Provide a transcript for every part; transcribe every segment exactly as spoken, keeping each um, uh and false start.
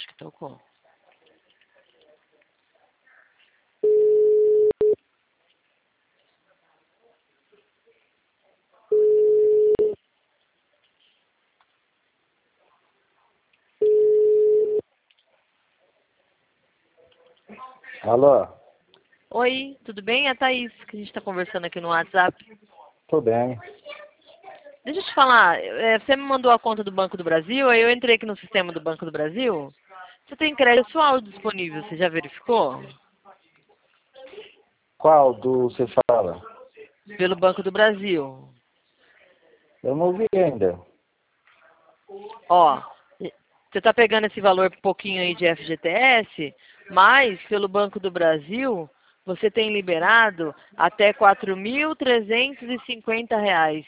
Acho que tocou. Alô? Oi, tudo bem? É a Thaís, que a gente está conversando aqui no WhatsApp. Tudo bem. Deixa eu te falar, é, você me mandou a conta do Banco do Brasil, aí eu entrei aqui no sistema do Banco do Brasil. Você tem crédito pessoal disponível, você já verificou? Qual do você fala? Pelo Banco do Brasil. Eu não vi ainda. Ó, você está pegando esse valor pouquinho aí de F G T S, mas pelo Banco do Brasil, você tem liberado até quatro mil trezentos e cinquenta reais.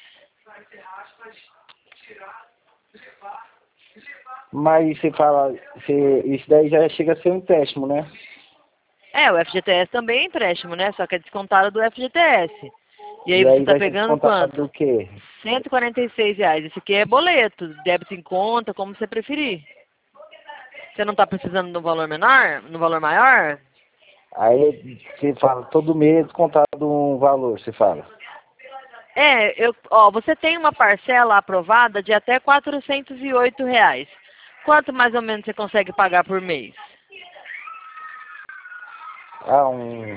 Mas você fala, você, isso daí já chega a ser um empréstimo, né? É, o F G T S também é empréstimo, né? Só que é descontado do F G T S. E aí E você aí está vai ser pegando descontado do quanto? quê? cento e quarenta e seis reais. Esse aqui é boleto, débito em conta, como você preferir. Você não está precisando no valor menor? No valor maior? Aí você fala, todo mês descontado um valor, você fala. É, eu, ó, você tem uma parcela aprovada de até quatrocentos e oito reais. Quanto mais ou menos você consegue pagar por mês? Ah, um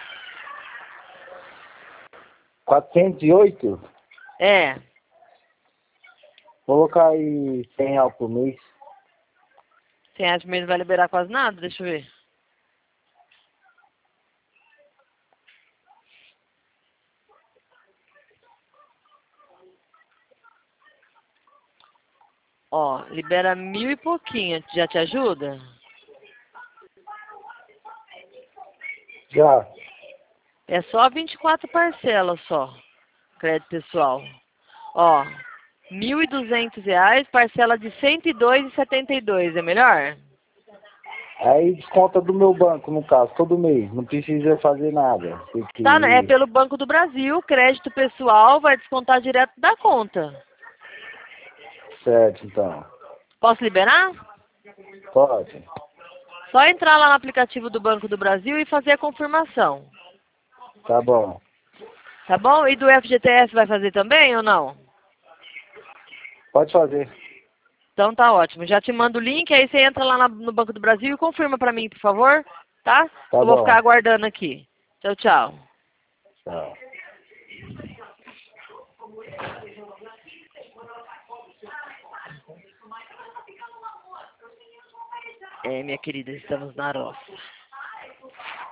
quatrocentos e oito? É, Vou colocar aí cem reais por mês. cem reais por mês não vai liberar quase nada? Deixa eu ver. Ó, libera mil e pouquinho, já te ajuda? Já. É só vinte e quatro parcelas só, crédito pessoal. Ó, mil e duzentos reais, parcela de cento e dois reais e setenta e dois, é melhor? Aí desconta do meu banco, no caso, todo mês. Não precisa fazer nada. Tem Tá, né? É que... pelo Banco do Brasil, crédito pessoal vai descontar direto da conta. Certo, então. Posso liberar? Pode. Só entrar lá no aplicativo do Banco do Brasil e fazer a confirmação. Tá bom. Tá bom? E do F G T S vai fazer também ou não? Pode fazer. Então tá ótimo. Já te mando o link, aí você entra lá na- no Banco do Brasil e confirma pra mim, por favor. Tá? Tá Eu vou ficar bom. aguardando aqui. Tchau, tchau. Tchau. É, minha querida, estamos na roça.